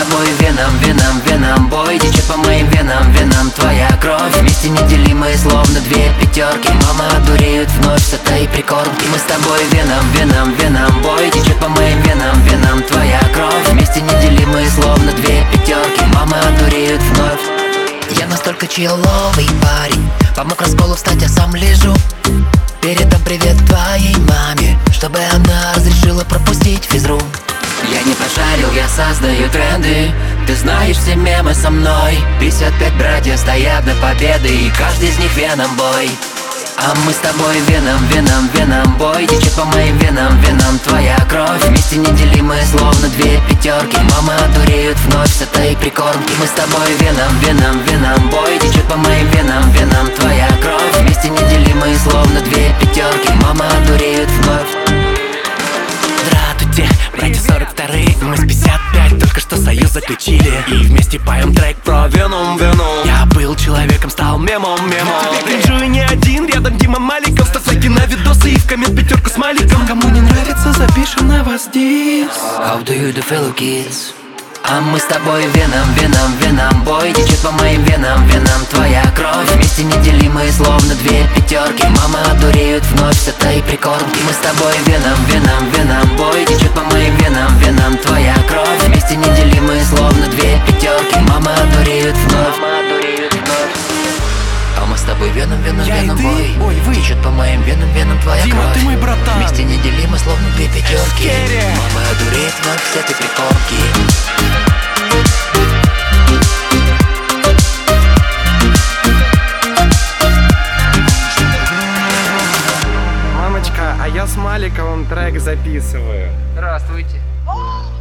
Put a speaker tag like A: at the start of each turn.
A: тобой веном, бой течет по моим венам твоя кровь. Вместе неделимые, словно две пятерки. Мама одуреют вновь с этой прикормки. Мы с тобой веном, бой течет по моим венам твоя кровь. Вместе неделимые, словно две пятерки. Мама одуреют вновь. Я настолько человый парень, помог расколу встать, а сам лежу. Передам привет твоей маме, чтобы она разрешила пропустить физру. Я не пошарил, я создаю тренды. Ты знаешь все мемы со мной. 55 братьев стоят на победы, и каждый из них веном бой. А мы с тобой веном, бой течет по моим венам твоя кровь. Вместе неделимые, словно две пятерки. Мама одуреют вновь с этой прикормки. Мы с тобой веном, бой течет по моим венам твоя кровь. Вместе неделимые, словно две пятерки. Мама одуреют вновь.
B: Здравствуйте, братья 42-е, мы с 55 только что союз заключили. И вместе поем трек про веном. Я был человеком, стал мемом. Кринжу и не один, рядом Дима Маликов. Ставь на видосы и в коммент пятерку с Маликом. Кому не нравится, запишем на вас дис.
A: How do you do, fellow kids? А мы с тобой веном, бой течет по моим венам твоя кровь. Вместе неделимые, словно две пятерки. Мама одуреют вновь с этой прикормки. Мы с тобой веном, бой течет по моим венам твоя кровь. Вместе неделимые, словно две пятерки. Мама одуреют вновь. А мы с тобой веном, бой течет по моим венам твоя
B: Дима,
A: кровь.
B: ты мой братан.
A: Вместе неделимы, словно две пятерки. Мама одуреет вновь с этой прикормки.
B: Мамочка, а я с Маликовым трек записываю.
C: Здравствуйте.